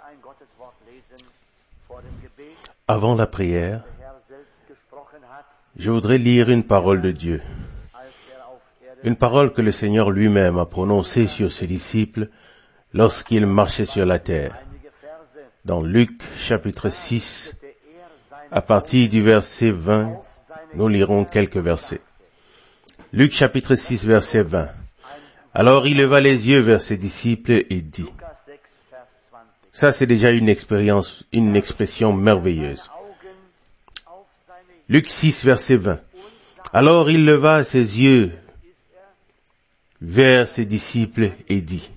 Avant la prière, je voudrais lire une parole de Dieu. Une parole que le Seigneur lui-même a prononcée sur ses disciples lorsqu'il marchait sur la terre. Dans Luc chapitre 6, à partir du verset 20, nous lirons quelques versets. Luc chapitre 6, verset 20. Alors il leva les yeux vers ses disciples et dit. Ça, c'est déjà une expression merveilleuse. Luc 6, verset 20. Alors il leva ses yeux vers ses disciples et dit.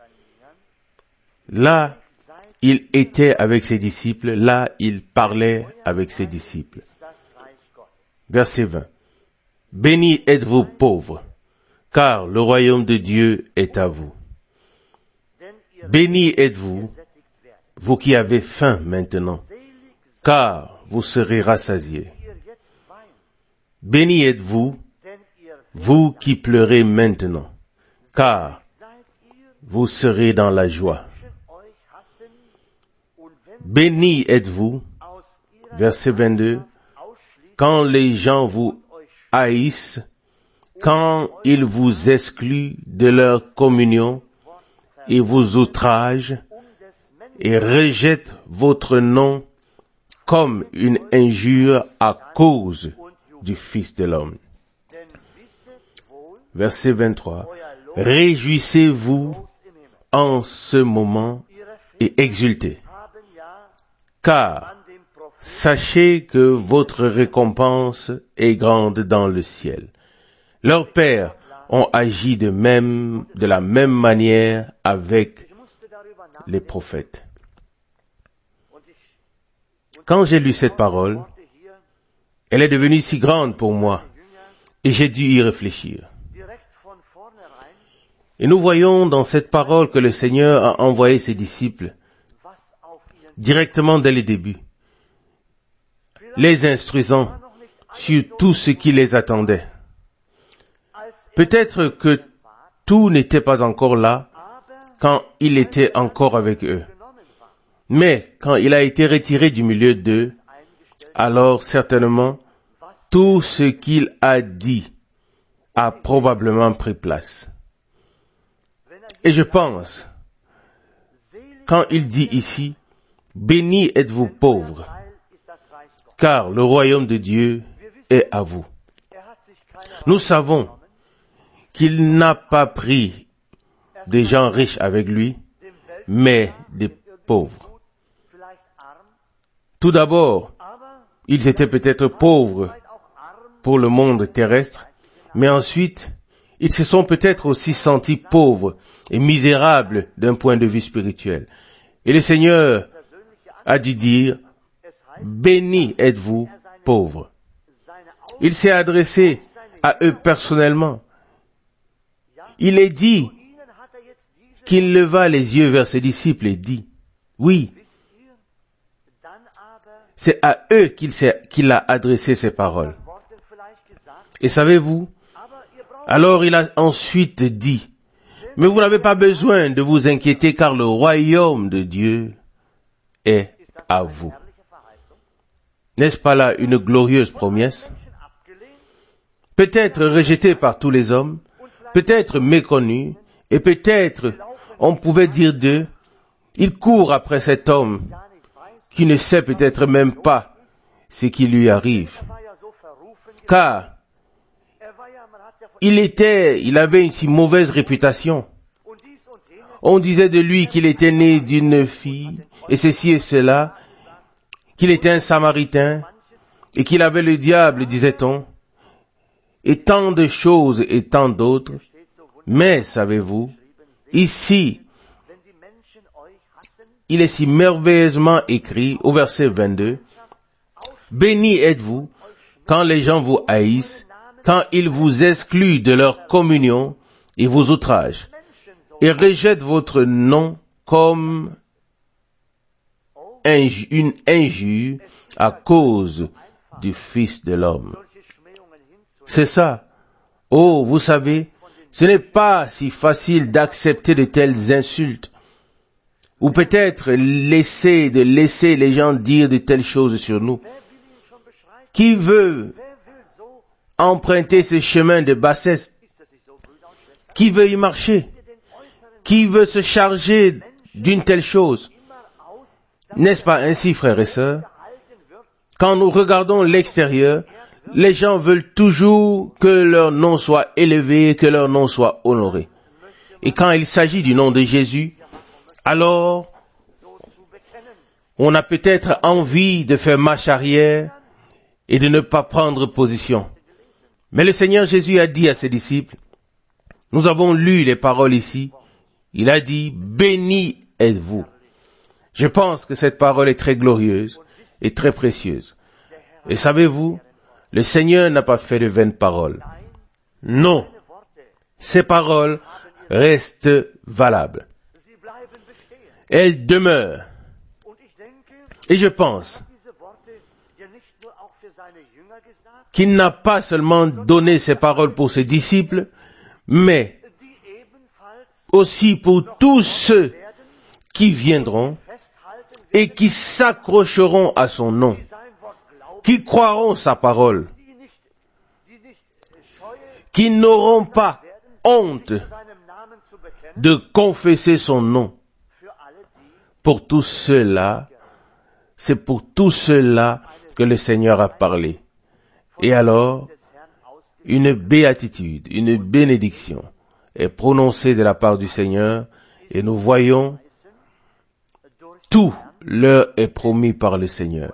Là, il était avec ses disciples, là, il parlait avec ses disciples. Verset 20. Bénis êtes-vous pauvres, car le royaume de Dieu est à vous. Bénis êtes-vous, vous qui avez faim maintenant, car vous serez rassasiés. Bénis êtes-vous, vous qui pleurez maintenant, car vous serez dans la joie. Bénis êtes-vous, verset 22, quand les gens vous haïssent, quand ils vous excluent de leur communion et vous outragent et rejettent votre nom comme une injure à cause du Fils de l'homme. Verset 23. Réjouissez-vous en ce moment et exultez, car sachez que votre récompense est grande dans le ciel. Leurs pères ont agi de la même manière avec les prophètes. Quand j'ai lu cette parole, elle est devenue si grande pour moi, et j'ai dû y réfléchir. Et nous voyons dans cette parole que le Seigneur a envoyé ses disciples directement dès le début, les instruisant sur tout ce qui les attendait. Peut-être que tout n'était pas encore là quand il était encore avec eux. Mais quand il a été retiré du milieu d'eux, alors certainement, tout ce qu'il a dit a probablement pris place. Et je pense, quand il dit ici, « Bénis êtes-vous pauvres, car le royaume de Dieu est à vous. » Nous savons qu'il n'a pas pris des gens riches avec lui, mais des pauvres. Tout d'abord, ils étaient peut-être pauvres pour le monde terrestre, mais ensuite, ils se sont peut-être aussi sentis pauvres et misérables d'un point de vue spirituel. Et le Seigneur a dû dire, « Bénis êtes-vous pauvres. » Il s'est adressé à eux personnellement. Il est dit qu'il leva les yeux vers ses disciples et dit, « Oui, c'est à eux qu'il a adressé ces paroles. » Et savez-vous, alors il a ensuite dit, « Mais vous n'avez pas besoin de vous inquiéter car le royaume de Dieu est à vous. » N'est-ce pas là une glorieuse promesse? Peut-être rejeté par tous les hommes, peut-être méconnu, et peut-être on pouvait dire d'eux, il court après cet homme qui ne sait peut-être même pas ce qui lui arrive. Car il avait une si mauvaise réputation. On disait de lui qu'il était né d'une fille, et ceci et cela, qu'il était un Samaritain, et qu'il avait le diable, disait-on, et tant de choses et tant d'autres. Mais, savez-vous, ici, il est si merveilleusement écrit au verset 22, « Bénis êtes-vous quand les gens vous haïssent, quand ils vous excluent de leur communion et vous outragent, et rejettent votre nom comme une injure à cause du Fils de l'homme. » C'est ça. Oh, vous savez, ce n'est pas si facile d'accepter de telles insultes. ou peut-être laisser les gens dire de telles choses sur nous. Qui veut emprunter ce chemin de bassesse? Qui veut y marcher? Qui veut se charger d'une telle chose? N'est-ce pas ainsi, frères et sœurs? Quand nous regardons l'extérieur, les gens veulent toujours que leur nom soit élevé, que leur nom soit honoré. Et quand il s'agit du nom de Jésus, alors on a peut-être envie de faire marche arrière et de ne pas prendre position. Mais le Seigneur Jésus a dit à ses disciples, nous avons lu les paroles ici, il a dit, béni êtes-vous. Je pense que cette parole est très glorieuse et très précieuse. Et savez-vous, le Seigneur n'a pas fait de vaines paroles. Non, ces paroles restent valables. Elles demeurent. Et je pense qu'il n'a pas seulement donné ces paroles pour ses disciples, mais aussi pour tous ceux qui viendront et qui s'accrocheront à son nom, qui croiront sa parole, qui n'auront pas honte de confesser son nom. Pour tous ceux-là, c'est pour tous ceux-là que le Seigneur a parlé. Et alors, une béatitude, une bénédiction est prononcée de la part du Seigneur et nous voyons tout leur est promis par le Seigneur.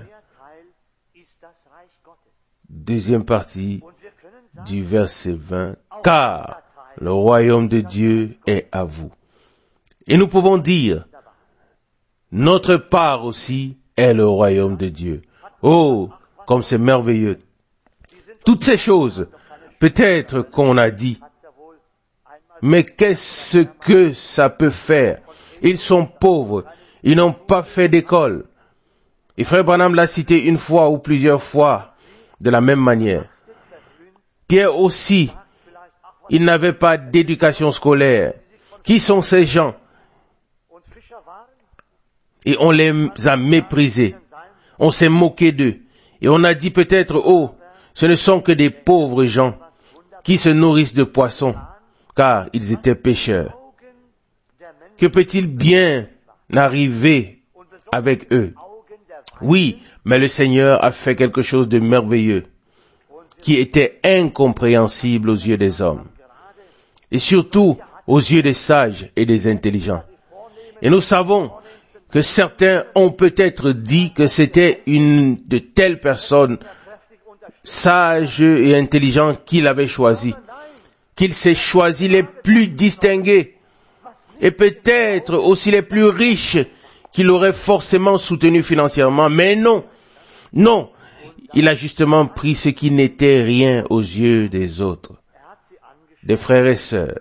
Deuxième partie du verset 20. Car le royaume de Dieu est à vous. Et nous pouvons dire, notre part aussi est le royaume de Dieu. Oh, comme c'est merveilleux. Toutes ces choses, peut-être qu'on a dit, mais qu'est-ce que ça peut faire? Ils sont pauvres, ils n'ont pas fait d'école. Et Frère Branham l'a cité une fois ou plusieurs fois de la même manière. Pierre aussi, il n'avait pas d'éducation scolaire. Qui sont ces gens? Et on les a méprisés. On s'est moqué d'eux. Et on a dit peut-être, oh, ce ne sont que des pauvres gens qui se nourrissent de poissons, car ils étaient pêcheurs. Que peut-il bien arriver avec eux? Oui, mais le Seigneur a fait quelque chose de merveilleux, qui était incompréhensible aux yeux des hommes, et surtout aux yeux des sages et des intelligents. Et nous savons que certains ont peut-être dit que c'était une de telles personnes sages et intelligents qu'il avait choisi, qu'il s'est choisi les plus distingués, et peut-être aussi les plus riches qu'il aurait forcément soutenus financièrement. Mais non, non, il a justement pris ce qui n'était rien aux yeux des autres, des frères et sœurs.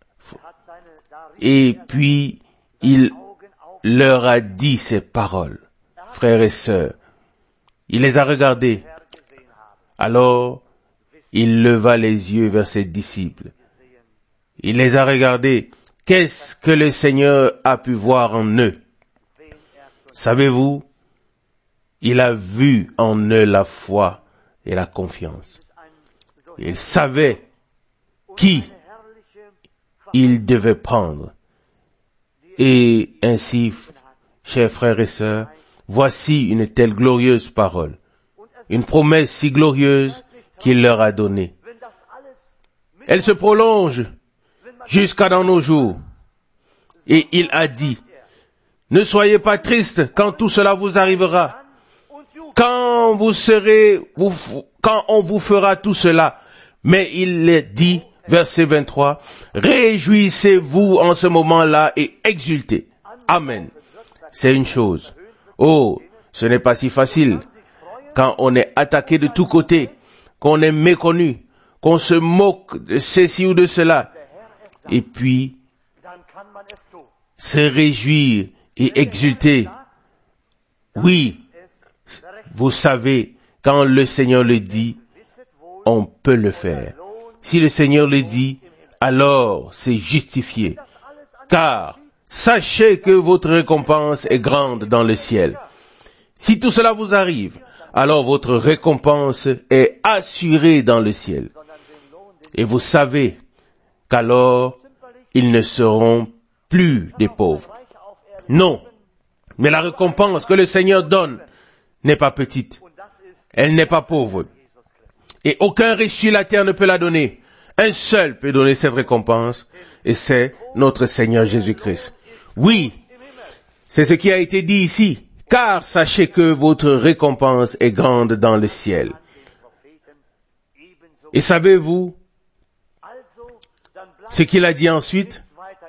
Et puis, il leur a dit ces paroles, frères et sœurs. Il les a regardés. Alors, il leva les yeux vers ses disciples. Il les a regardés. Qu'est-ce que le Seigneur a pu voir en eux? Savez-vous, il a vu en eux la foi et la confiance. Il savait qui il devait prendre. Et ainsi, chers frères et sœurs, voici une telle glorieuse parole, une promesse si glorieuse qu'il leur a donnée. Elle se prolonge jusqu'à dans nos jours. Et il a dit, ne soyez pas tristes quand tout cela vous arrivera. Quand on vous fera tout cela. Mais il est dit, verset 23, réjouissez-vous en ce moment-là et exultez. Amen. C'est une chose. Oh, ce n'est pas si facile. Quand on est attaqué de tous côtés, qu'on est méconnu, qu'on se moque de ceci ou de cela, et puis se réjouir et exulter. Oui, vous savez, quand le Seigneur le dit, on peut le faire. Si le Seigneur le dit, alors c'est justifié. Car sachez que votre récompense est grande dans le ciel. Si tout cela vous arrive, alors votre récompense est assurée dans le ciel. Et vous savez qu'alors, ils ne seront plus des pauvres. Non, mais la récompense que le Seigneur donne n'est pas petite. Elle n'est pas pauvre. Et aucun riche sur la terre ne peut la donner. Un seul peut donner cette récompense, et c'est notre Seigneur Jésus-Christ. Oui, c'est ce qui a été dit ici. Car sachez que votre récompense est grande dans le ciel. Et savez-vous ce qu'il a dit ensuite?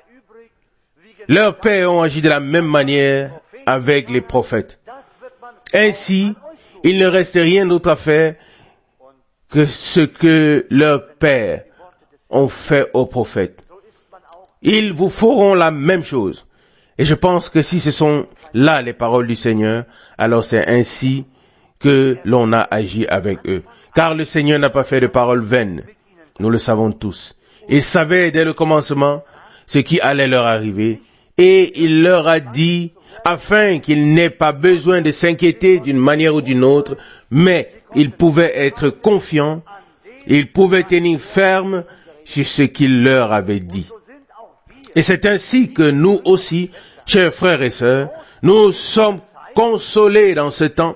Leurs pères ont agi de la même manière avec les prophètes. Ainsi, il ne reste rien d'autre à faire que ce que leurs pères ont fait aux prophètes. Ils vous feront la même chose. Et je pense que si ce sont là les paroles du Seigneur, alors c'est ainsi que l'on a agi avec eux. Car le Seigneur n'a pas fait de paroles vaines. Nous le savons tous. Il savait dès le commencement ce qui allait leur arriver. Et il leur a dit, afin qu'ils n'aient pas besoin de s'inquiéter d'une manière ou d'une autre, mais ils pouvaient être confiants, ils pouvaient tenir ferme sur ce qu'il leur avait dit. Et c'est ainsi que nous aussi, chers frères et sœurs, nous sommes consolés dans ce temps,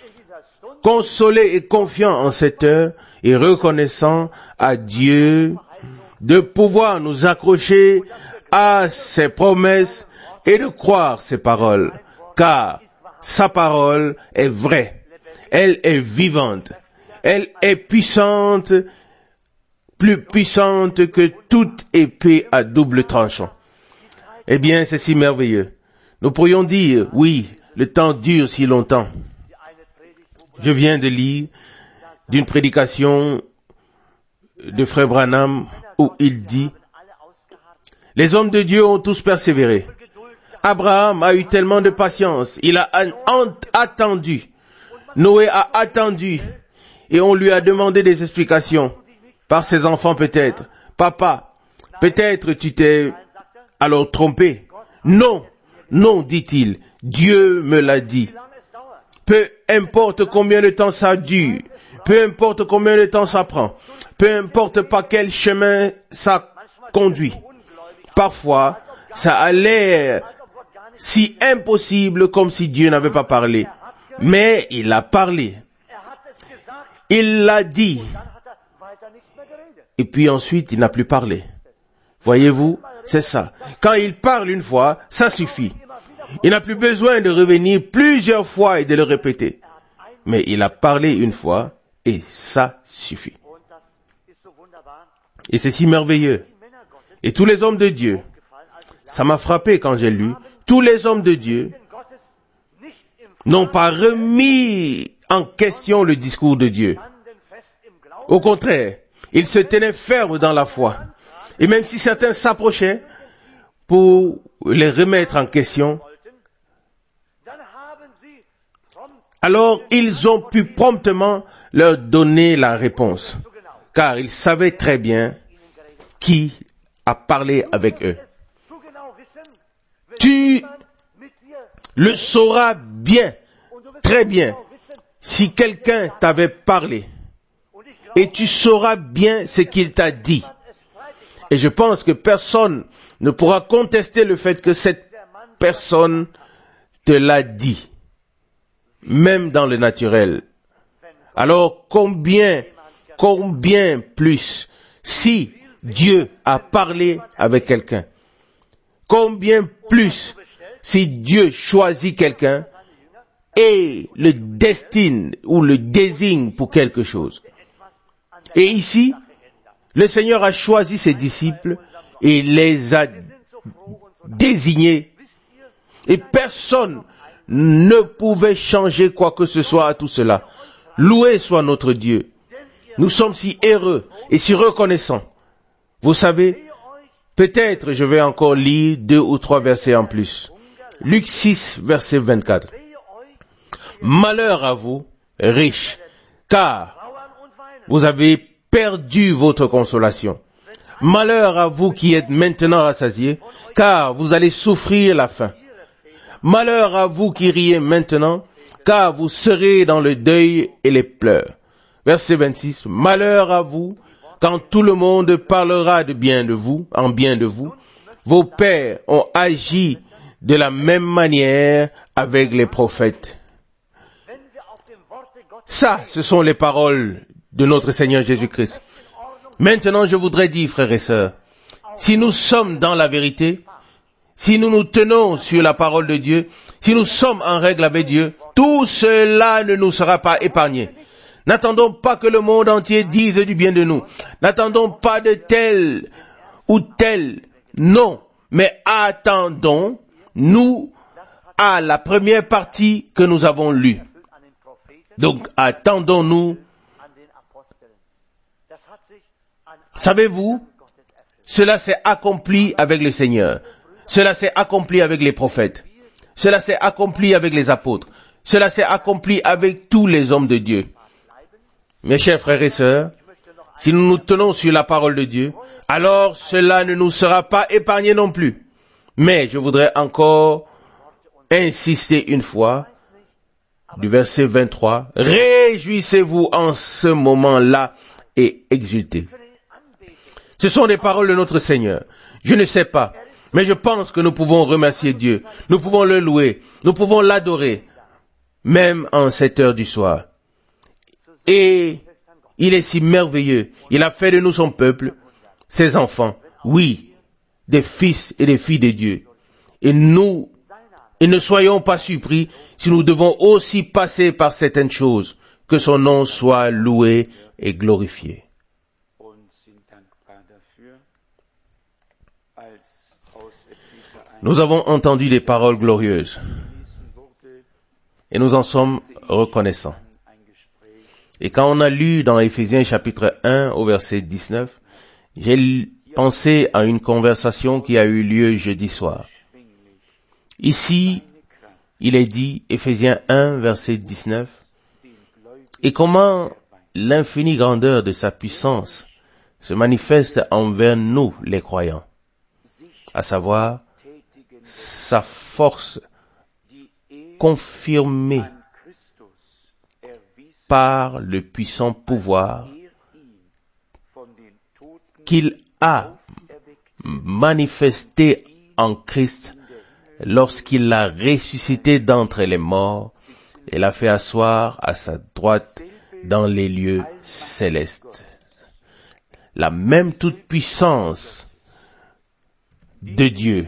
consolés et confiants en cette heure, et reconnaissants à Dieu de pouvoir nous accrocher à ses promesses et de croire ses paroles, car sa parole est vraie, elle est vivante, elle est puissante, plus puissante que toute épée à double tranchant. Eh bien, c'est si merveilleux. Nous pourrions dire, oui, le temps dure si longtemps. Je viens de lire d'une prédication de Frère Branham où il dit, les hommes de Dieu ont tous persévéré. Abraham a eu tellement de patience, il a attendu. Noé a attendu et on lui a demandé des explications. Par ses enfants peut-être. Papa, peut-être tu t'es alors trompé. Non, non, dit-il, Dieu me l'a dit. Peu importe combien de temps ça dure, peu importe combien de temps ça prend, peu importe par quel chemin ça conduit. Parfois, ça a l'air si impossible comme si Dieu n'avait pas parlé. Mais il a parlé. Il l'a dit. Et puis ensuite, il n'a plus parlé. Voyez-vous, c'est ça. Quand il parle une fois, ça suffit. Il n'a plus besoin de revenir plusieurs fois et de le répéter. Mais il a parlé une fois et ça suffit. Et c'est si merveilleux. Et tous les hommes de Dieu, ça m'a frappé quand j'ai lu, tous les hommes de Dieu n'ont pas remis en question le discours de Dieu. Au contraire, ils se tenaient fermes dans la foi. Et même si certains s'approchaient pour les remettre en question, alors ils ont pu promptement leur donner la réponse. Car ils savaient très bien qui a parlé avec eux. Tu le sauras bien, très bien, si quelqu'un t'avait parlé. Et tu sauras bien ce qu'il t'a dit. Et je pense que personne ne pourra contester le fait que cette personne te l'a dit, même dans le naturel. Alors combien plus si Dieu a parlé avec quelqu'un, combien plus si Dieu choisit quelqu'un et le destine ou le désigne pour quelque chose. Et ici, le Seigneur a choisi ses disciples et les a désignés. Et personne ne pouvait changer quoi que ce soit à tout cela. Loué soit notre Dieu. Nous sommes si heureux et si reconnaissants. Vous savez, peut-être je vais encore lire 2 ou 3 versets en plus. Luc 6, verset 24. Malheur à vous, riches, car vous avez perdu votre consolation. Malheur à vous qui êtes maintenant rassasiés, car vous allez souffrir la faim. Malheur à vous qui riez maintenant, car vous serez dans le deuil et les pleurs. Verset 26. Malheur à vous, quand tout le monde parlera de bien de vous, en bien de vous. Vos pères ont agi de la même manière avec les prophètes. Ça, ce sont les paroles de notre Seigneur Jésus-Christ. Maintenant, je voudrais dire, frères et sœurs, si nous sommes dans la vérité, si nous nous tenons sur la parole de Dieu, si nous sommes en règle avec Dieu, tout cela ne nous sera pas épargné. N'attendons pas que le monde entier dise du bien de nous. N'attendons pas de tel ou tel. Non. Mais attendons, nous, à la première partie que nous avons lue. Donc, attendons-nous. Savez-vous, cela s'est accompli avec le Seigneur. Cela s'est accompli avec les prophètes. Cela s'est accompli avec les apôtres. Cela s'est accompli avec tous les hommes de Dieu. Mes chers frères et sœurs, si nous nous tenons sur la parole de Dieu, alors cela ne nous sera pas épargné non plus. Mais je voudrais encore insister une fois, du verset 23, réjouissez-vous en ce moment-là et exultez. Ce sont des paroles de notre Seigneur. Je ne sais pas, mais je pense que nous pouvons remercier Dieu. Nous pouvons le louer. Nous pouvons l'adorer, même en cette heure du soir. Et il est si merveilleux. Il a fait de nous son peuple, ses enfants. Oui, des fils et des filles de Dieu. Et ne soyons pas surpris si nous devons aussi passer par certaines choses. Que son nom soit loué et glorifié. Nous avons entendu des paroles glorieuses et nous en sommes reconnaissants. Et quand on a lu dans Éphésiens chapitre 1 au verset 19, j'ai pensé à une conversation qui a eu lieu jeudi soir. Ici, il est dit, Éphésiens 1 verset 19, et comment l'infinie grandeur de sa puissance se manifeste envers nous les croyants, à savoir sa force confirmée par le puissant pouvoir qu'il a manifesté en Christ lorsqu'il l'a ressuscité d'entre les morts et l'a fait asseoir à sa droite dans les lieux célestes. La même toute-puissance de Dieu,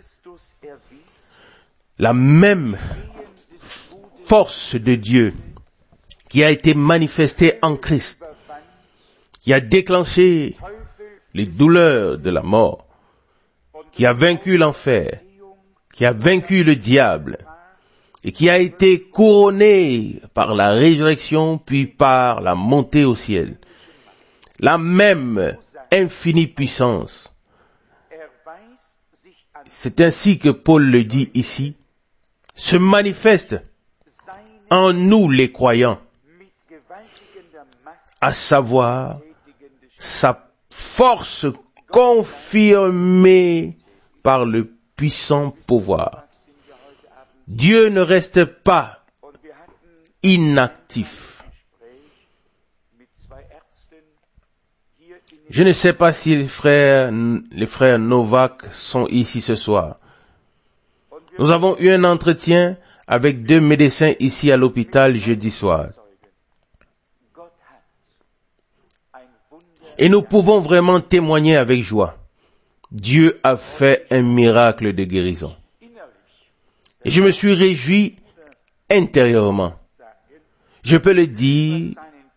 la même force de Dieu qui a été manifestée en Christ, qui a déclenché les douleurs de la mort, qui a vaincu l'enfer, qui a vaincu le diable, et qui a été couronné par la résurrection puis par la montée au ciel. La même infinie puissance. C'est ainsi que Paul le dit ici, se manifeste en nous les croyants, à savoir sa force confirmée par le puissant pouvoir. Dieu ne reste pas inactif. Je ne sais pas si les frères Novak sont ici ce soir. Nous avons eu un entretien avec 2 médecins ici à l'hôpital jeudi soir. Et nous pouvons vraiment témoigner avec joie. Dieu a fait un miracle de guérison. Et je me suis réjoui intérieurement. Je peux le dire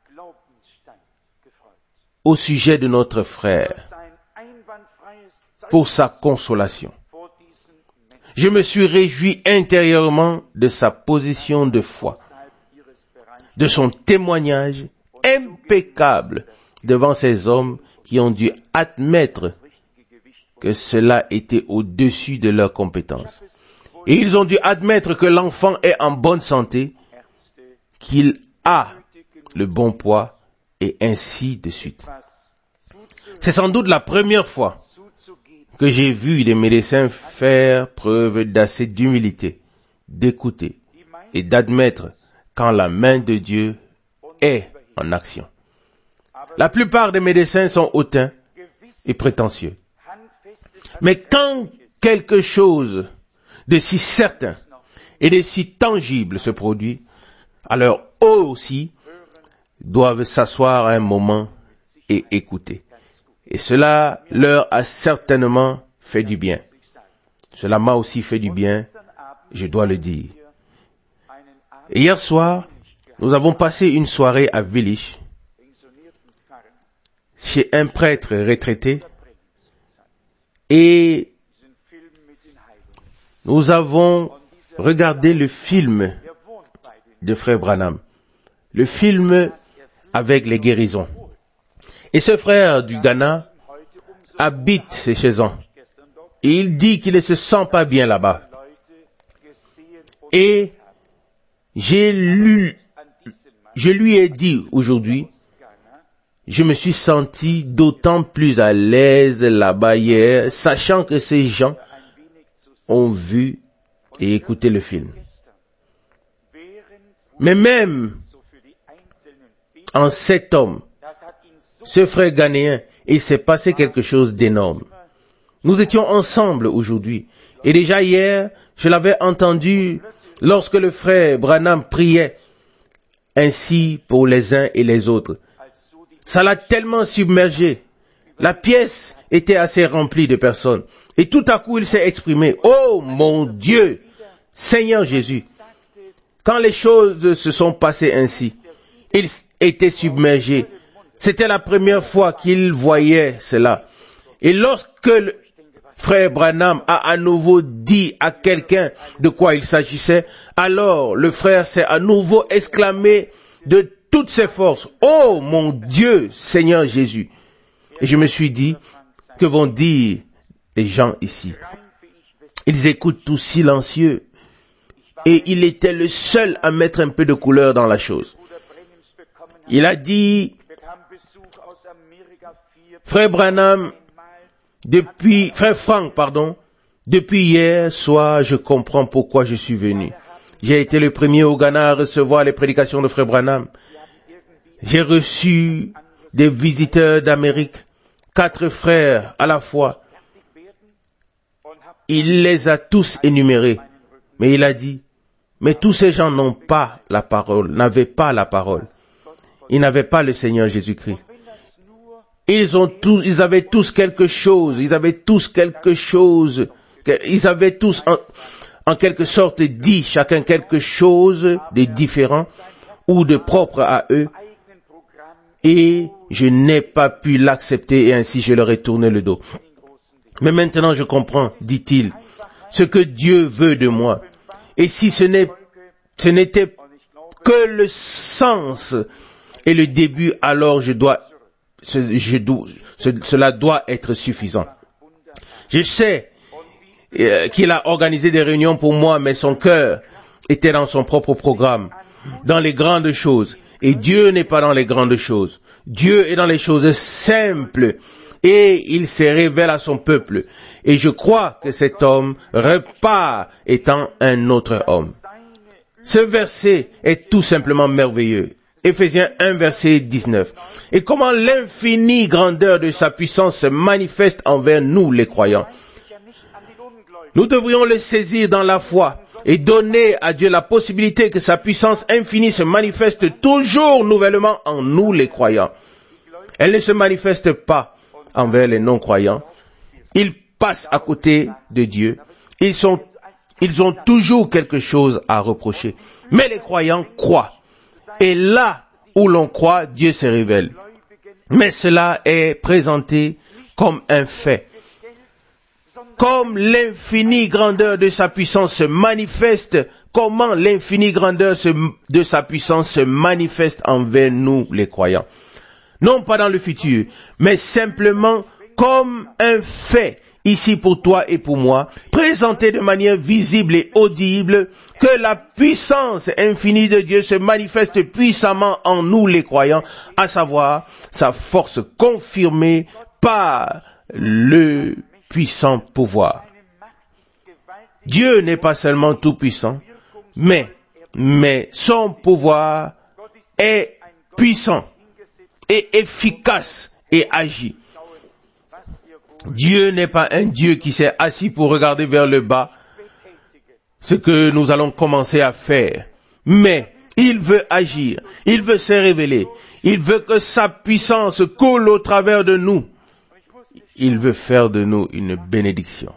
au sujet de notre frère, pour sa consolation. Je me suis réjoui intérieurement de sa position de foi, de son témoignage impeccable devant ces hommes qui ont dû admettre que cela était au-dessus de leurs compétences. Et ils ont dû admettre que l'enfant est en bonne santé, qu'il a le bon poids, et ainsi de suite. C'est sans doute la première fois que j'ai vu des médecins faire preuve d'assez d'humilité, d'écouter et d'admettre quand la main de Dieu est en action. La plupart des médecins sont hautains et prétentieux. Mais quand quelque chose de si certain et de si tangible se produit, alors eux aussi doivent s'asseoir un moment et écouter. Et cela leur a certainement fait du bien. Cela m'a aussi fait du bien, je dois le dire. Et hier soir, nous avons passé une soirée à Willich, chez un prêtre retraité, et nous avons regardé le film de Frère Branham, le film avec les guérisons. Et ce frère du Ghana habite chez eux. Et il dit qu'il ne se sent pas bien là-bas. Et je lui ai dit aujourd'hui, je me suis senti d'autant plus à l'aise là-bas hier, sachant que ces gens ont vu et écouté le film. Mais même en cet homme, ce frère ghanéen, il s'est passé quelque chose d'énorme. Nous étions ensemble aujourd'hui. Et déjà hier, je l'avais entendu lorsque le frère Branham priait ainsi pour les uns et les autres. Ça l'a tellement submergé. La pièce était assez remplie de personnes. Et tout à coup, il s'est exprimé. Oh mon Dieu, Seigneur Jésus. Quand les choses se sont passées ainsi, il était submergé. C'était la première fois qu'il voyait cela. Et lorsque le frère Branham a à nouveau dit à quelqu'un de quoi il s'agissait, alors le frère s'est à nouveau exclamé de toutes ses forces, « Oh mon Dieu, Seigneur Jésus !» Et je me suis dit, que vont dire les gens ici? Ils écoutent tout silencieux. Et il était le seul à mettre un peu de couleur dans la chose. Il a dit, Frère Frank, depuis hier soir, je comprends pourquoi je suis venu. J'ai été le premier au Ghana à recevoir les prédications de Frère Branham. J'ai reçu des visiteurs d'Amérique, 4 frères à la fois. Il les a tous énumérés. Mais il a dit, mais tous ces gens n'ont pas la parole, n'avaient pas la parole. Ils n'avaient pas le Seigneur Jésus-Christ. Ils avaient tous quelque chose, ils avaient tous en quelque sorte dit chacun quelque chose de différent ou de propre à eux. Et je n'ai pas pu l'accepter et ainsi je leur ai tourné le dos. Mais maintenant je comprends, dit-il, ce que Dieu veut de moi. Et si ce n'était que le sens et le début, alors cela doit être suffisant. Je sais qu'il a organisé des réunions pour moi, mais son cœur était dans son propre programme, dans les grandes choses. Et Dieu n'est pas dans les grandes choses. Dieu est dans les choses simples. Et il se révèle à son peuple. Et je crois que cet homme repart étant un autre homme. Ce verset est tout simplement merveilleux. Éphésiens 1, verset 19. Et comment l'infinie grandeur de sa puissance se manifeste envers nous, les croyants. Nous devrions le saisir dans la foi et donner à Dieu la possibilité que sa puissance infinie se manifeste toujours nouvellement en nous, les croyants. Elle ne se manifeste pas envers les non-croyants. Ils passent à côté de Dieu. Ils ont toujours quelque chose à reprocher. Mais les croyants croient. Et là où l'on croit, Dieu se révèle. Mais cela est présenté comme un fait. Comme l'infinie grandeur de sa puissance se manifeste, comment l'infinie grandeur de sa puissance se manifeste envers nous, les croyants. Non pas dans le futur, mais simplement comme un fait, ici pour toi et pour moi, présenté de manière visible et audible, que la puissance infinie de Dieu se manifeste puissamment en nous les croyants, à savoir sa force confirmée par le puissant pouvoir. Dieu n'est pas seulement tout puissant, mais son pouvoir est puissant et efficace et agit. Dieu n'est pas un Dieu qui s'est assis pour regarder vers le bas, ce que nous allons commencer à faire. Mais il veut agir, il veut se révéler, il veut que sa puissance coule au travers de nous. Il veut faire de nous une bénédiction.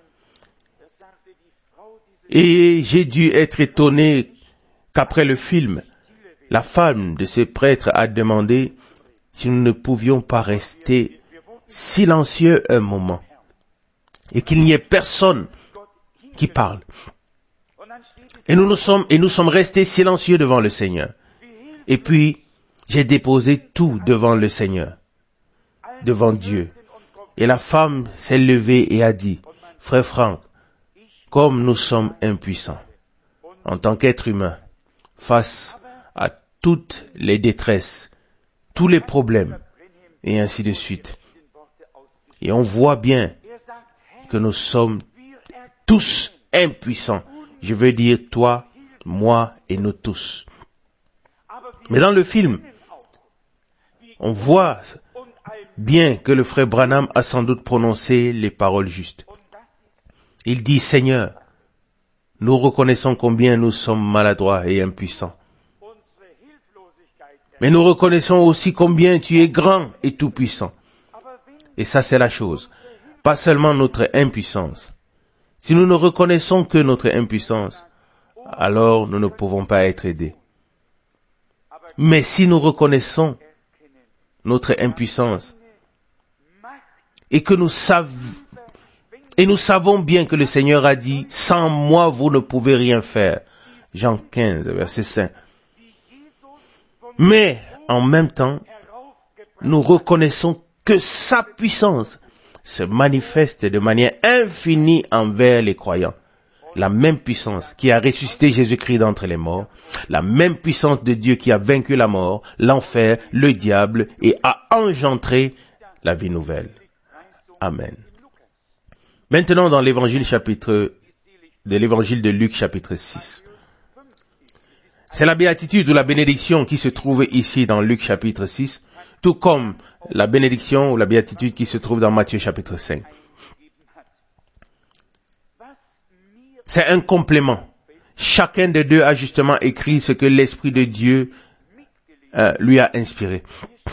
Et j'ai dû être étonné qu'après le film, la femme de ce prêtre a demandé si nous ne pouvions pas rester silencieux un moment et qu'il n'y ait personne qui parle. Et nous sommes restés silencieux devant le Seigneur. Et puis, j'ai déposé tout devant le Seigneur, devant Dieu. Et la femme s'est levée et a dit, « Frère Franck, comme nous sommes impuissants, en tant qu'êtres humains, face à toutes les détresses, tous les problèmes, et ainsi de suite. Et on voit bien que nous sommes tous impuissants. Je veux dire toi, moi et nous tous. Mais dans le film, on voit bien que le frère Branham a sans doute prononcé les paroles justes. Il dit, Seigneur, nous reconnaissons combien nous sommes maladroits et impuissants. Mais nous reconnaissons aussi combien tu es grand et tout-puissant. Et ça, c'est la chose. Pas seulement notre impuissance. Si nous ne reconnaissons que notre impuissance, alors nous ne pouvons pas être aidés. Mais si nous reconnaissons notre impuissance et que nous savons bien que le Seigneur a dit, sans moi vous ne pouvez rien faire. Jean 15, verset 5. Mais en même temps, nous reconnaissons que sa puissance se manifeste de manière infinie envers les croyants. La même puissance qui a ressuscité Jésus-Christ d'entre les morts, la même puissance de Dieu qui a vaincu la mort, l'enfer, le diable et a engendré la vie nouvelle. Amen. Maintenant dans l'évangile de Luc chapitre 6. C'est la béatitude ou la bénédiction qui se trouve ici dans Luc chapitre 6, tout comme la bénédiction ou la béatitude qui se trouve dans Matthieu chapitre 5. C'est un complément. Chacun des deux a justement écrit ce que l'Esprit de Dieu lui a inspiré.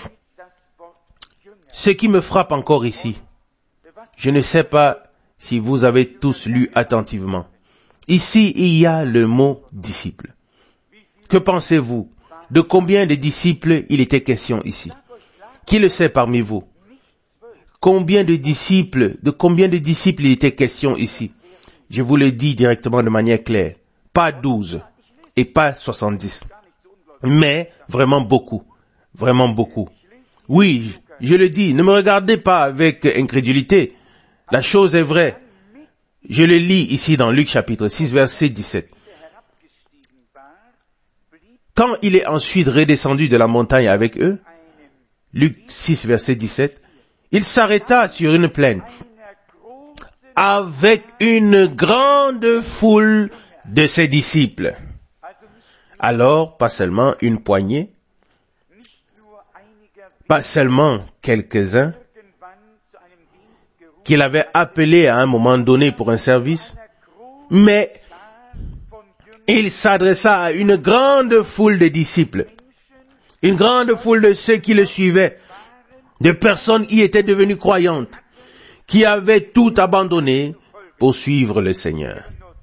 Ce qui me frappe encore ici, je ne sais pas si vous avez tous lu attentivement. Ici, il y a le mot disciple. Que pensez-vous? De combien de disciples il était question ici? Qui le sait parmi vous? De combien de disciples il était question ici? Je vous le dis directement de manière claire. Pas 12 et pas 70. Mais vraiment beaucoup. Vraiment beaucoup. Oui, je le dis, ne me regardez pas avec incrédulité. La chose est vraie. Je le lis ici dans Luc chapitre 6, verset 17. Quand il est ensuite redescendu de la montagne avec eux, Luc 6, verset 17, il s'arrêta sur une plaine avec une grande foule de ses disciples. Alors, pas seulement une poignée, pas seulement quelques-uns qu'il avait appelés à un moment donné pour un service, mais il s'adressa à une grande foule de disciples, une grande foule de ceux qui le suivaient, de personnes qui étaient devenues croyantes, qui avaient tout abandonné pour suivre le Seigneur.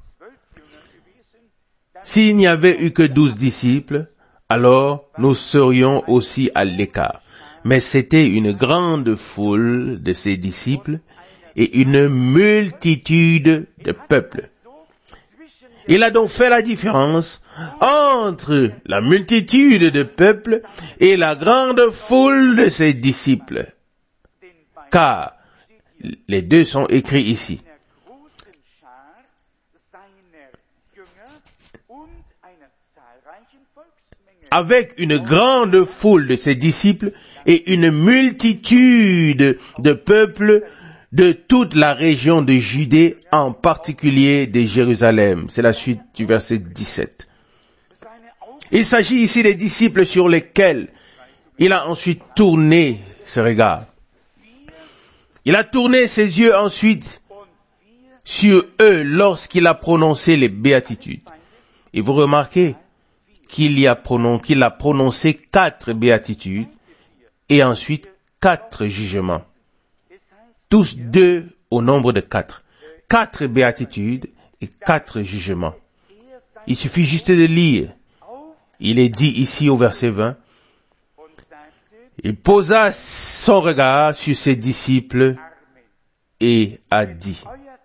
S'il n'y avait eu que 12 disciples, alors nous serions aussi à l'écart. Mais c'était une grande foule de ces disciples et une multitude de peuples. Il a donc fait la différence entre la multitude de peuples et la grande foule de ses disciples. Car les deux sont écrits ici. avec une grande foule de ses disciples et une multitude de peuples de toute la région de Judée, en particulier de Jérusalem. C'est la suite du verset 17. Il s'agit ici des disciples sur lesquels il a ensuite tourné ses regards. Il a tourné ses yeux ensuite sur eux lorsqu'il a prononcé les béatitudes. Et vous remarquez qu'il a prononcé 4 béatitudes et ensuite 4 jugements. Tous 2 au nombre de 4. 4 béatitudes et 4 jugements. Il suffit juste de lire. Il est dit ici au verset 20. Il posa son regard sur ses disciples et a dit: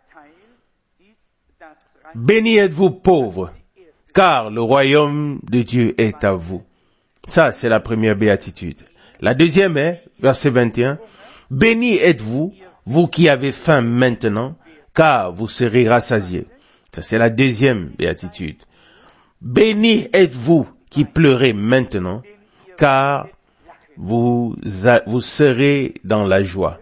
Bénis êtes-vous pauvres, car le royaume de Dieu est à vous. Ça, c'est la première béatitude. La deuxième est, verset 21, Bénis êtes-vous, vous qui avez faim maintenant, car vous serez rassasiés. Ça, c'est la deuxième béatitude. Bénis êtes-vous qui pleurez maintenant, car vous serez dans la joie.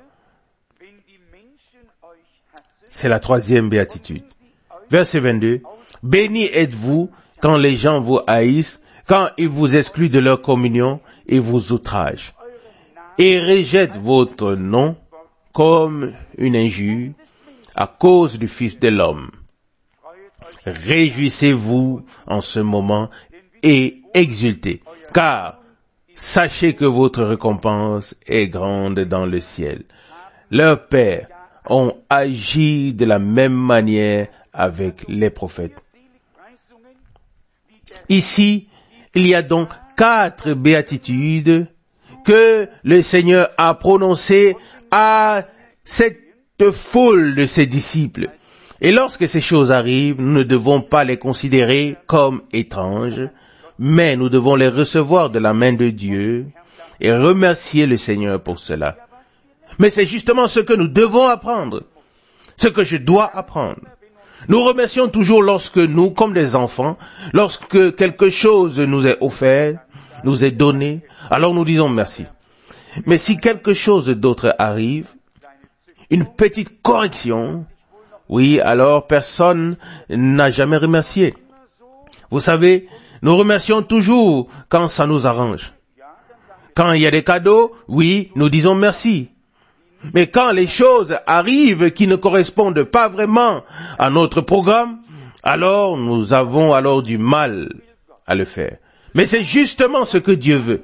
C'est la troisième béatitude. Verset 22. Bénis êtes-vous quand les gens vous haïssent, quand ils vous excluent de leur communion et vous outragent, et rejettent votre nom comme une injure à cause du Fils de l'homme. Réjouissez-vous en ce moment et exultez, car sachez que votre récompense est grande dans le ciel. Leurs pères ont agi de la même manière avec les prophètes. Ici, il y a donc 4 béatitudes que le Seigneur a prononcées à cette foule de ses disciples. Et lorsque ces choses arrivent, nous ne devons pas les considérer comme étranges, mais nous devons les recevoir de la main de Dieu et remercier le Seigneur pour cela. Mais c'est justement ce que nous devons apprendre, ce que je dois apprendre. Nous remercions toujours lorsque nous, comme des enfants, lorsque quelque chose nous est offert, nous est donné, alors nous disons merci. Mais si quelque chose d'autre arrive, une petite correction, oui, alors personne n'a jamais remercié. Vous savez, nous remercions toujours quand ça nous arrange. Quand il y a des cadeaux, oui, nous disons merci. Mais quand les choses arrivent qui ne correspondent pas vraiment à notre programme, alors nous avons alors du mal à le faire. Mais c'est justement ce que Dieu veut.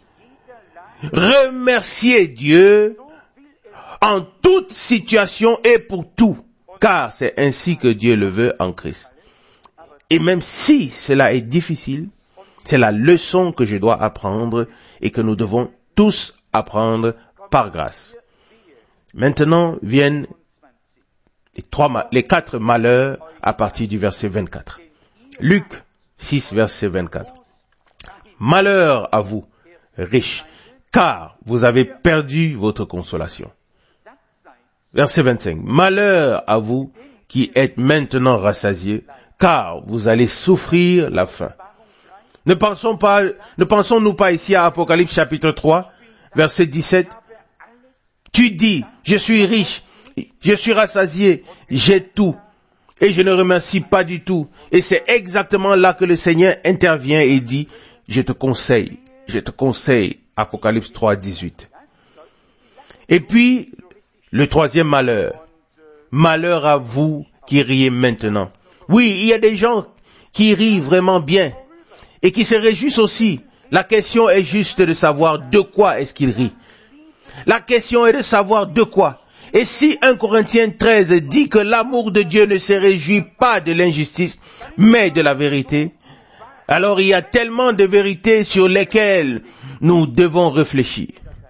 Remercier Dieu en toute situation et pour tout, car c'est ainsi que Dieu le veut en Christ. Et même si cela est difficile, c'est la leçon que je dois apprendre et que nous devons tous apprendre par grâce. Maintenant viennent les 4 malheurs à partir du verset 24. Luc 6, verset 24. Malheur à vous, riches, car vous avez perdu votre consolation. Verset 25. Malheur à vous qui êtes maintenant rassasiés, car vous allez souffrir la faim. Ne pensons-nous pas ici à Apocalypse chapitre 3, verset 17. Tu dis, je suis riche, je suis rassasié, j'ai tout, et je ne remercie pas du tout. Et c'est exactement là que le Seigneur intervient et dit, je te conseille, Apocalypse 3, 18. Et puis, le troisième malheur. Malheur à vous qui riez maintenant. Oui, il y a des gens qui rient vraiment bien et qui se réjouissent aussi. La question est juste de savoir de quoi est-ce qu'ils rient. La question est de savoir de quoi. Et si 1 Corinthiens 13 dit que l'amour de Dieu ne se réjouit pas de l'injustice, mais de la vérité, alors il y a tellement de vérités sur lesquelles nous devons réfléchir.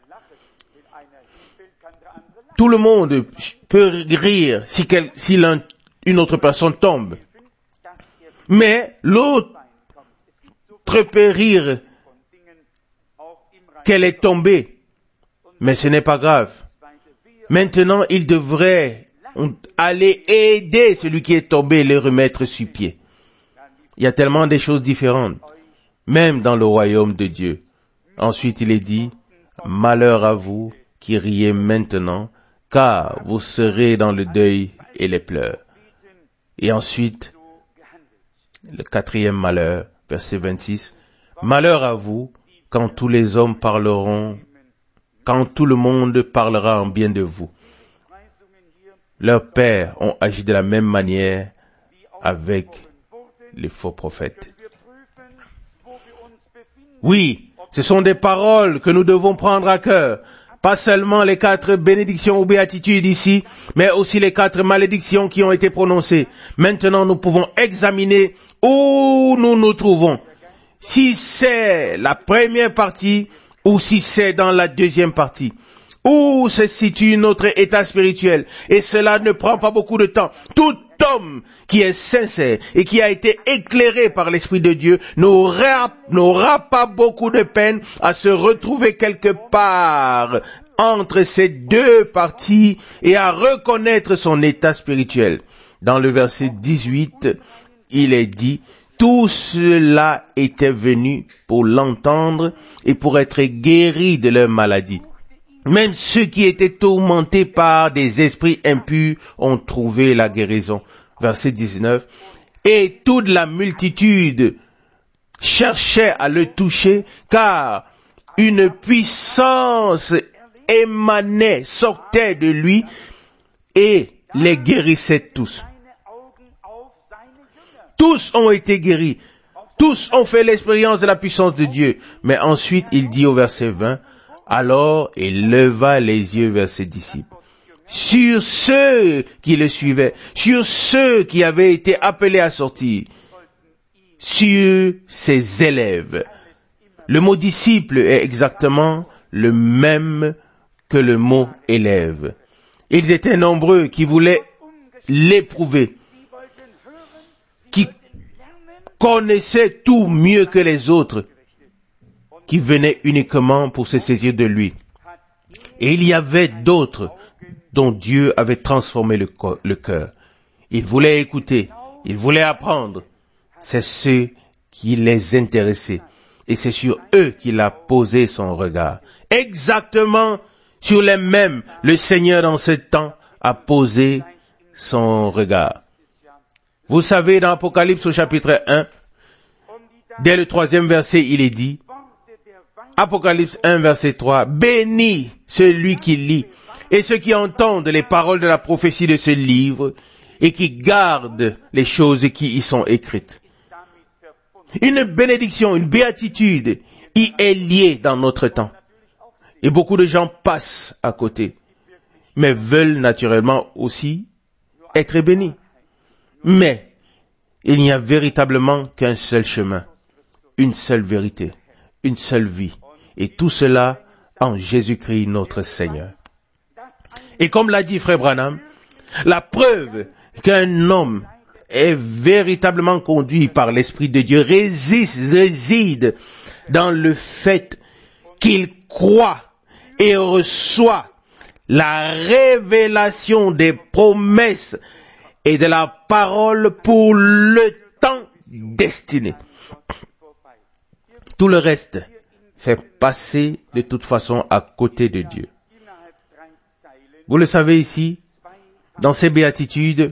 Tout le monde peut rire si une autre personne tombe. Mais l'autre peut rire qu'elle est tombée. Mais ce n'est pas grave. Maintenant, il devrait aller aider celui qui est tombé et le remettre sur pied. Il y a tellement de choses différentes, même dans le royaume de Dieu. Ensuite, il est dit, malheur à vous qui riez maintenant, car vous serez dans le deuil et les pleurs. Et ensuite, le 4e malheur, verset 26, malheur à vous quand tous les hommes parleront, quand tout le monde parlera en bien de vous. Leurs pères ont agi de la même manière avec les faux prophètes. Oui, ce sont des paroles que nous devons prendre à cœur. Pas seulement les 4 bénédictions ou béatitudes ici, mais aussi les 4 malédictions qui ont été prononcées. Maintenant, nous pouvons examiner où nous nous trouvons. Si c'est la première partie ou si c'est dans la deuxième partie. Où se situe notre état spirituel. Et cela ne prend pas beaucoup de temps. Tout homme qui est sincère et qui a été éclairé par l'Esprit de Dieu n'aura pas beaucoup de peine à se retrouver quelque part entre ces 2 parties et à reconnaître son état spirituel. Dans le verset 18, il est dit, tout cela était venu pour l'entendre et pour être guéri de leur maladie. Même ceux qui étaient tourmentés par des esprits impurs ont trouvé la guérison. Verset 19. Et toute la multitude cherchait à le toucher, car une puissance émanait, sortait de lui et les guérissait tous. Tous ont été guéris. Tous ont fait l'expérience de la puissance de Dieu. Mais ensuite, il dit au verset 20, alors il leva les yeux vers ses disciples, sur ceux qui le suivaient, sur ceux qui avaient été appelés à sortir, sur ses élèves. Le mot disciple est exactement le même que le mot élève. Ils étaient nombreux qui voulaient l'éprouver, qui connaissaient tout mieux que les autres, qui venaient uniquement pour se saisir de lui. Et il y avait d'autres dont Dieu avait transformé le cœur. Ils voulaient écouter, ils voulaient apprendre. C'est ceux qui les intéressaient. Et c'est sur eux qu'il a posé son regard. Exactement sur les mêmes, le Seigneur dans ce temps a posé son regard. Vous savez, dans Apocalypse au chapitre 1, dès le 3e verset, il est dit, Apocalypse 1, verset 3, béni celui qui lit et ceux qui entendent les paroles de la prophétie de ce livre et qui gardent les choses qui y sont écrites. Une bénédiction, une béatitude y est liée dans notre temps. Et beaucoup de gens passent à côté, mais veulent naturellement aussi être bénis. Mais il n'y a véritablement qu'un seul chemin, une seule vérité, une seule vie. Et tout cela en Jésus-Christ notre Seigneur. Et comme l'a dit Frère Branham, la preuve qu'un homme est véritablement conduit par l'Esprit de Dieu réside dans le fait qu'il croit et reçoit la révélation des promesses et de la parole pour le temps destiné. Tout le reste fait passer de toute façon à côté de Dieu. Vous le savez ici, dans ces béatitudes,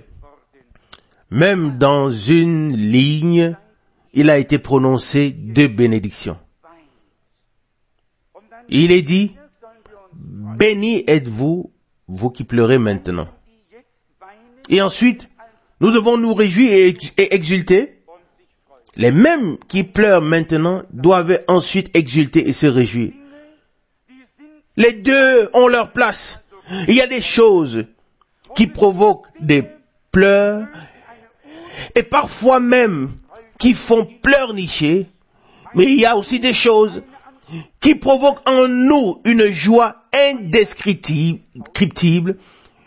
même dans une ligne, il a été prononcé 2 bénédictions. Il est dit, bénis êtes-vous, vous qui pleurez maintenant. Et ensuite, nous devons nous réjouir et exulter. Les mêmes qui pleurent maintenant doivent ensuite exulter et se réjouir. Les deux ont leur place. Il y a des choses qui provoquent des pleurs et parfois même qui font pleurnicher, mais il y a aussi des choses qui provoquent en nous une joie indescriptible,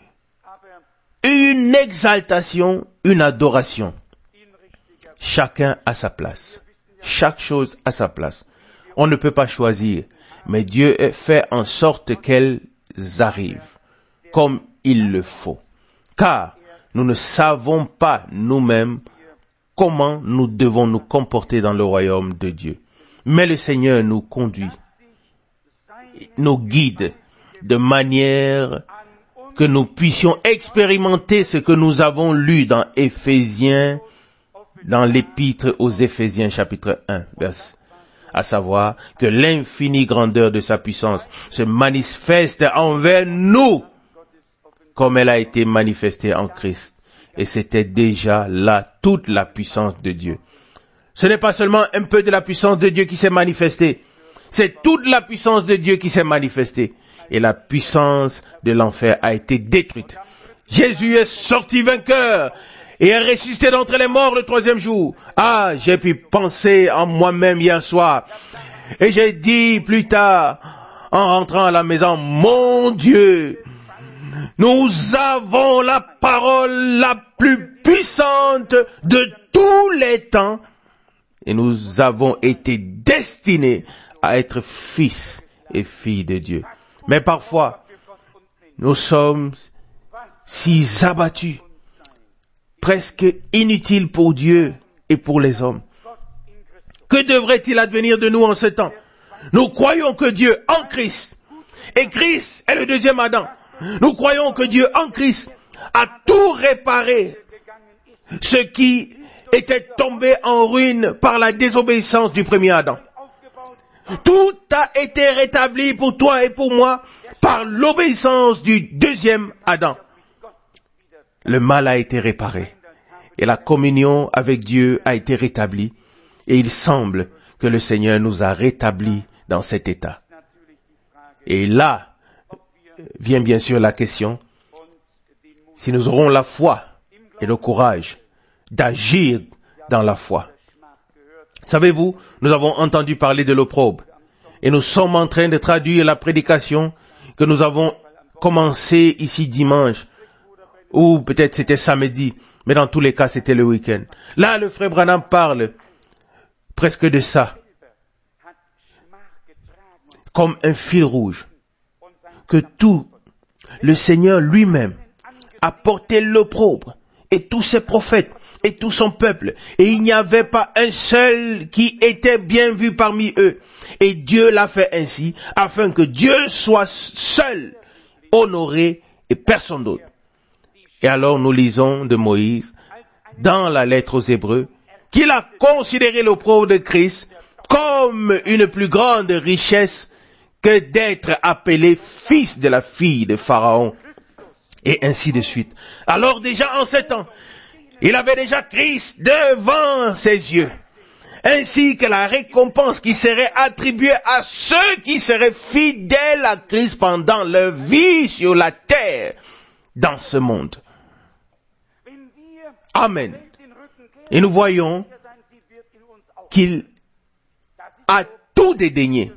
une exaltation, une adoration. Chacun a sa place. Chaque chose a sa place. On ne peut pas choisir, mais Dieu fait en sorte qu'elles arrivent comme il le faut. Car nous ne savons pas nous-mêmes comment nous devons nous comporter dans le royaume de Dieu. Mais le Seigneur nous conduit, nous guide de manière que nous puissions expérimenter ce que nous avons lu dans Éphésiens, dans l'épître aux Éphésiens chapitre 1, verset, à savoir que l'infinie grandeur de sa puissance se manifeste envers nous comme elle a été manifestée en Christ. Et c'était déjà là toute la puissance de Dieu. Ce n'est pas seulement un peu de la puissance de Dieu qui s'est manifestée, c'est toute la puissance de Dieu qui s'est manifestée. Et la puissance de l'enfer a été détruite. Jésus est sorti vainqueur et est ressuscité d'entre les morts le 3e jour. Ah, j'ai pu penser en moi-même hier soir. Et j'ai dit plus tard, en rentrant à la maison, mon Dieu, nous avons la parole la plus puissante de tous les temps et nous avons été destinés à être fils et filles de Dieu. Mais parfois, nous sommes si abattus, presque inutiles pour Dieu et pour les hommes. Que devrait-il advenir de nous en ce temps? Nous croyons que Dieu en Christ, et Christ est le 2e Adam. Nous croyons que Dieu en Christ a tout réparé, ce qui était tombé en ruine par la désobéissance du premier Adam. Tout a été rétabli pour toi et pour moi par l'obéissance du 2e Adam. Le mal a été réparé et la communion avec Dieu a été rétablie et il semble que le Seigneur nous a rétablis dans cet état. Et là vient bien sûr la question, si nous aurons la foi et le courage d'agir dans la foi. Savez-vous, nous avons entendu parler de l'opprobre et nous sommes en train de traduire la prédication que nous avons commencée ici dimanche, ou peut-être c'était samedi, mais dans tous les cas c'était le week-end. Là, le frère Branham parle presque de ça, comme un fil rouge, que tout le Seigneur lui-même a porté l'opprobre et tous ses prophètes et tout son peuple, et il n'y avait pas un seul qui était bien vu parmi eux. Et Dieu l'a fait ainsi, afin que Dieu soit seul honoré et personne d'autre. Et alors nous lisons de Moïse, dans la lettre aux Hébreux, qu'il a considéré l'opprobre de Christ comme une plus grande richesse que d'être appelé fils de la fille de Pharaon, et ainsi de suite. Alors déjà en 7 ans, il avait déjà Christ devant ses yeux, ainsi que la récompense qui serait attribuée à ceux qui seraient fidèles à Christ pendant leur vie sur la terre, dans ce monde. Amen. Et nous voyons qu'il a tout dédaigné.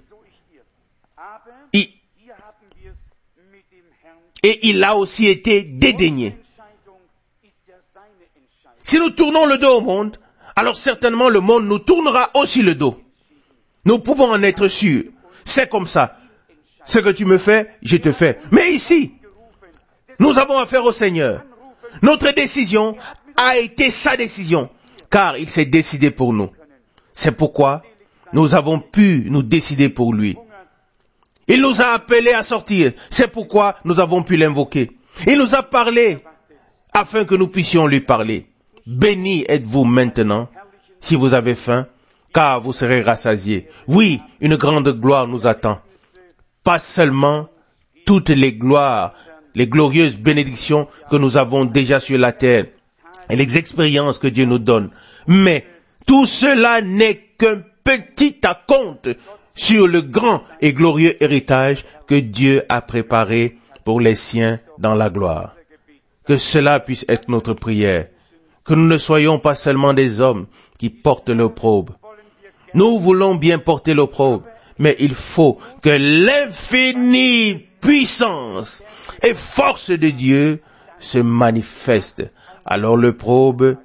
Et il a aussi été dédaigné. Si nous tournons le dos au monde, alors certainement le monde nous tournera aussi le dos. Nous pouvons en être sûrs. C'est comme ça. Ce que tu me fais, je te fais. Mais ici, nous avons affaire au Seigneur. Notre décision a été sa décision, car il s'est décidé pour nous. C'est pourquoi nous avons pu nous décider pour lui. Il nous a appelés à sortir. C'est pourquoi nous avons pu l'invoquer. Il nous a parlé afin que nous puissions lui parler. Béni êtes-vous maintenant, si vous avez faim, car vous serez rassasiés. Oui, une grande gloire nous attend. Pas seulement toutes les gloires, les glorieuses bénédictions que nous avons déjà sur la terre et les expériences que Dieu nous donne, mais tout cela n'est qu'un petit acompte sur le grand et glorieux héritage que Dieu a préparé pour les siens dans la gloire. Que cela puisse être notre prière. Que nous ne soyons pas seulement des hommes qui portent l'opprobre. Nous voulons bien porter l'opprobre, mais il faut que l'infinie puissance et force de Dieu se manifeste. Alors l'opprobre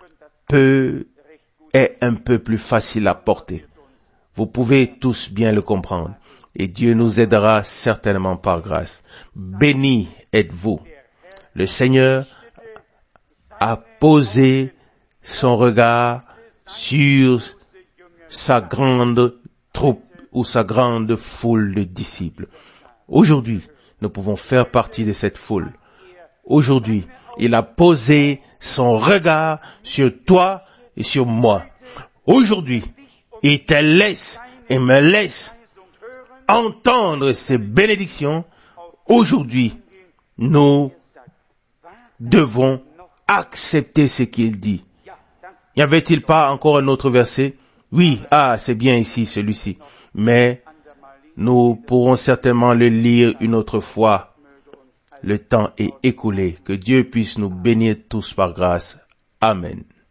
est un peu plus facile à porter. Vous pouvez tous bien le comprendre. Et Dieu nous aidera certainement par grâce. Béni êtes-vous. Le Seigneur a posé son regard sur sa grande troupe ou sa grande foule de disciples. Aujourd'hui, nous pouvons faire partie de cette foule. Aujourd'hui, il a posé son regard sur toi et sur moi. Aujourd'hui, il te laisse et me laisse entendre ses bénédictions. Aujourd'hui, nous devons accepter ce qu'il dit. Y avait-il pas encore un autre verset? Oui, c'est bien ici, celui-ci. Mais nous pourrons certainement le lire une autre fois. Le temps est écoulé. Que Dieu puisse nous bénir tous par grâce. Amen.